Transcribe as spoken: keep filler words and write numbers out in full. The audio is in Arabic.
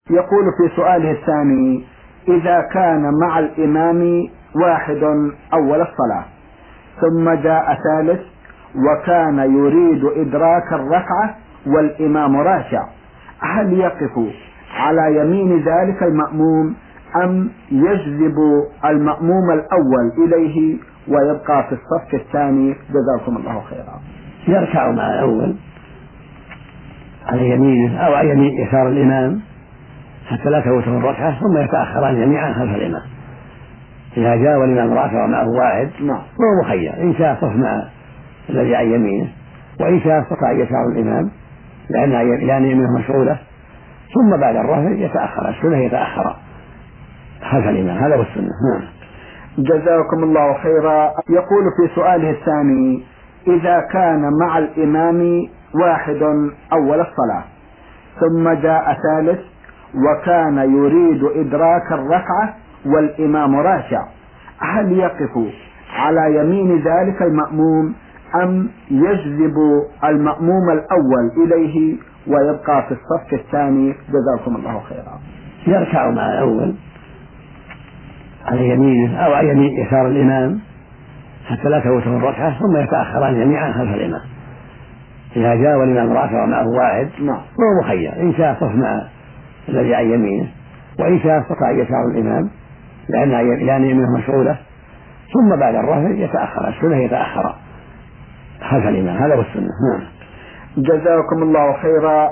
يقول في سؤاله الثاني: إذا كان مع الإمام واحد أول الصلاة ثم جاء ثالث وكان يريد إدراك الركعة والإمام راكع، هل يقف على يمين ذلك المأموم أم يجذب المأموم الأول إليه ويبقى في الصف الثاني؟ جزاكم الله خيرا. يركع مع الأول على يمينه أو على يمين يسار الإمام حتى لا تفوته الركعة، ثم يتأخران جميعا خلف الإمام. إذا جاء والإمام راكع ومعه واحد فهو مخير، إن شاء صف مع الذي عن يمينه، وإن شاء استطاع يسار الإمام لأن يمينه مشغولة، ثم بعد الرفع يتأخر، السنة يتأخر خلف الإمام، هذا هو السنة. نعم. جزاكم الله خيرا. يقول في سؤاله الثاني: إذا كان مع الإمام واحد أول الصلاة ثم جاء ثالث وكان يريد إدراك الركعة والإمام راكع، هل يقف على يمين ذلك المأموم أم يجذب المأموم الأول إليه ويبقى في الصف الثاني؟ جزاكم الله خيرا. يركع مع الأول على يمينه أو على يمين يسار الإمام حتى لا تفوته الركعة، ثم يتأخران جميعا خلف الإمام. إذا جاء والإمام راكع ومعه واحد فهو مخير، إن شاء صف مع الذي عن يمينه، وإن شاء استطاع يسار الإمام لأن يمينه مشغولة، ثم بعد الرفع يتأخر، السنة يتأخر خلف الإمام، هذا هو السنة. نعم. جزاكم الله خيرا.